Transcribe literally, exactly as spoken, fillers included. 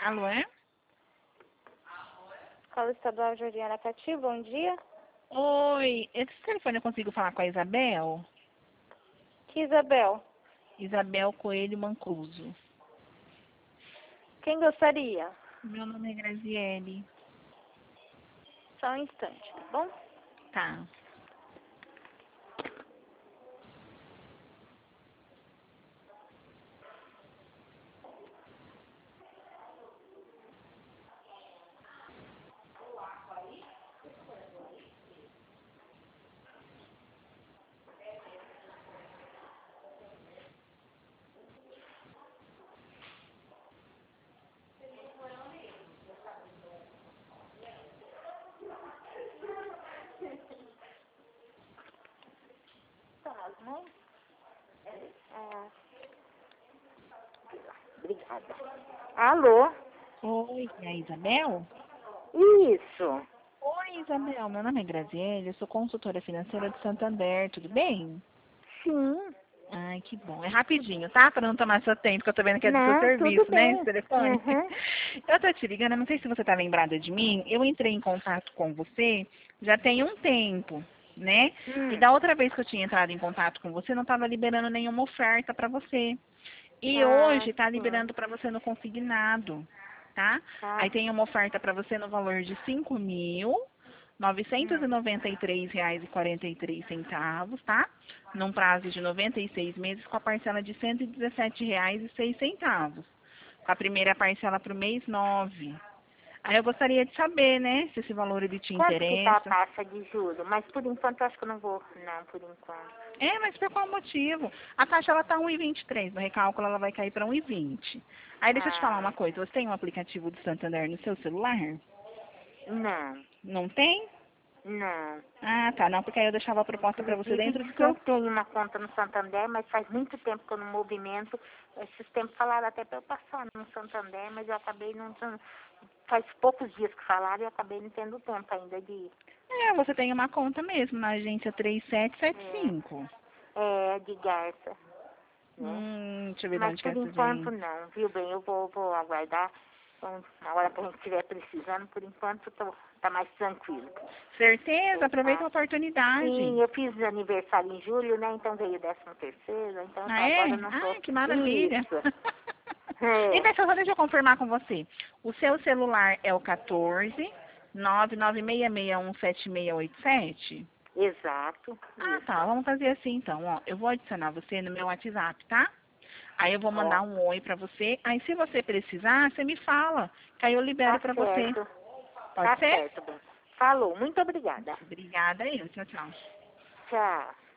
Alô, é? Escola Estadual Jardim Aracati, bom dia. Oi, esse telefone eu consigo falar com a Isabel? Que Isabel? Isabel Coelho Mancuso. Quem gostaria? Meu nome é Graziele. Só um instante, tá bom? Tá. Tá, não? Ah, obrigada. Alô? Oi, é a Isabel? Isso. Oi, Isabel. Meu nome é Graziele, eu sou consultora financeira do Santander, tudo bem? Sim. Ai, que bom. É rapidinho, tá? Para não tomar seu tempo, que eu tô vendo que é do seu Não, tudo serviço, né, esse bem. telefone. Uhum. Eu tô te ligando, eu não sei se você tá lembrada de mim. Eu entrei em contato com você já tem um tempo, né? E Hum. da outra vez que eu tinha entrado em contato com você, não tava liberando nenhuma oferta para você. E Ah, hoje tá sim. liberando para você no consignado, tá? Ah, Aí tem uma oferta para você no valor de cinco mil novecentos e hum. noventa e três reais e quarenta e três centavos, tá? Num prazo de noventa e seis meses com a parcela de cento e dezessete reais e seis centavos. Com a primeira parcela para o mês nove. Aí eu gostaria de saber, né, se esse valor ele te Quanto que tá a interessa. taxa de juros? Mas por enquanto eu acho que eu não vou. Não, por enquanto. É, mas por qual motivo? A taxa ela tá um e vinte e três, no recálculo ela vai cair para um e vinte. Aí deixa eu te falar Ah, uma coisa, você tem um aplicativo do Santander no seu celular? não. Não tem? Não. Ah, tá, não, porque aí eu deixava a proposta para você Inclusive, dentro do eu seu... tenho uma conta no Santander, mas faz muito tempo que eu não movimento. Esses tempos falaram até para eu passar no Santander, mas eu acabei não... não- Faz poucos dias que falaram e eu acabei não tendo tempo ainda de ir. É, você tem uma conta mesmo, na agência três sete sete É, cinco. é, de garça, né? Hum, deixa eu ver de Mas onde que é por essa enquanto agência. não, viu bem? Eu vou, vou aguardar. Então, na hora que a gente estiver precisando, por enquanto tô, tá mais tranquilo. Certeza, É, aproveita tá? a oportunidade. Sim, eu fiz aniversário em julho, né? Então veio o décimo terceiro, então Ah, agora é? eu não tô. Ai, que maravilha. Isso. É, Então, só deixa eu confirmar com você. O seu celular é o quatorze, nove nove seis seis um sete seis oito sete? exato, Ah, isso. tá. Vamos fazer assim, então. Ó, eu vou adicionar você no meu WhatsApp, tá? Aí eu vou mandar Ó, um oi pra você. Aí, se você precisar, você me fala. Que aí eu libero tá pra você. certo, Pode tá ser? certo, bem. Falou, muito obrigada. Obrigada aí. Tchau, tchau. Tchau.